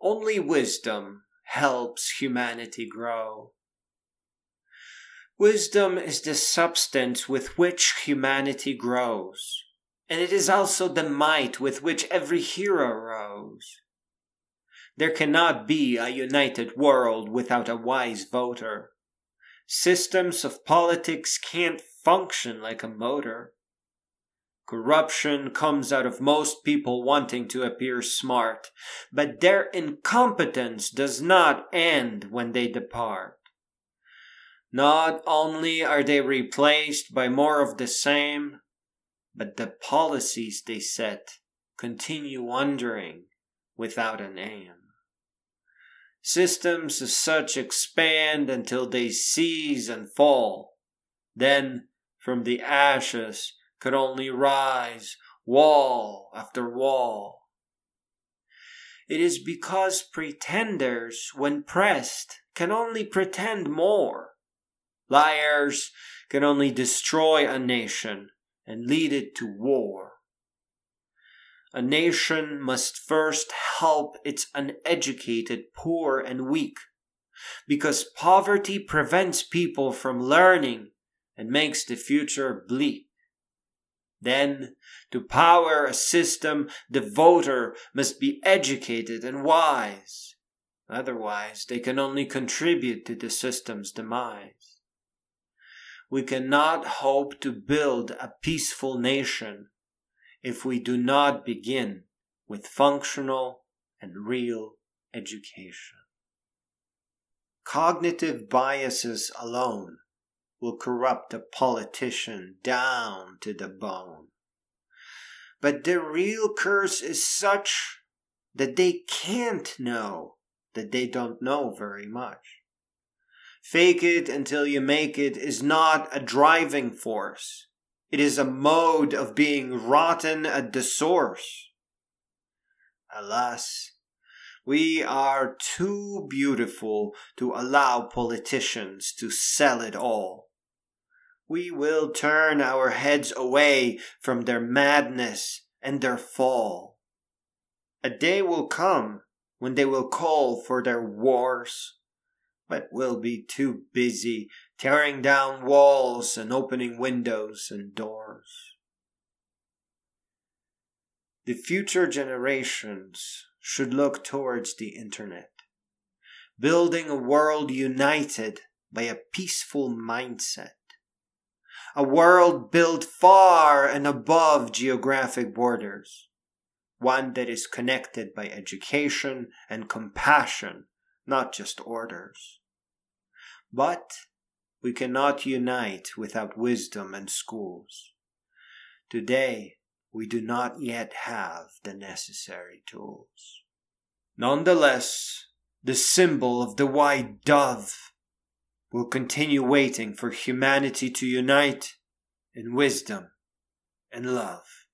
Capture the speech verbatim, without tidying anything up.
Only wisdom helps humanity grow. Wisdom is the substance with which humanity grows, and it is also the might with which every hero rose. There cannot be a united world without a wise voter. Systems of politics can't function like a motor. Corruption comes out of most people wanting to appear smart, but their incompetence does not end when they depart. Not only are they replaced by more of the same, but the policies they set continue wandering without an aim. Systems as such expand until they seize and fall. Then, from the ashes, could only rise wall after wall. It is because pretenders, when pressed, can only pretend more. Liars can only destroy a nation and lead it to war. A nation must first help its uneducated, poor, and weak, because poverty prevents people from learning and makes the future bleak. Then, to power a system, the voter must be educated and wise. Otherwise, they can only contribute to the system's demise. We cannot hope to build a peaceful nation if we do not begin with functional and real education. Cognitive biases alone will corrupt a politician down to the bone. But the real curse is such that they can't know that they don't know very much. Fake it until you make it is not a driving force. It is a mode of being rotten at the source. Alas, we are too beautiful to allow politicians to sell it all. We will turn our heads away from their madness and their fall. A day will come when they will call for their wars, but we'll be too busy tearing down walls and opening windows and doors. The future generations should look towards the internet, building a world united by a peaceful mindset. A world built far and above geographic borders. One that is connected by education and compassion, not just orders. But we cannot unite without wisdom and schools. Today, we do not yet have the necessary tools. Nonetheless, the symbol of the white dove will continue waiting for humanity to unite in wisdom and love.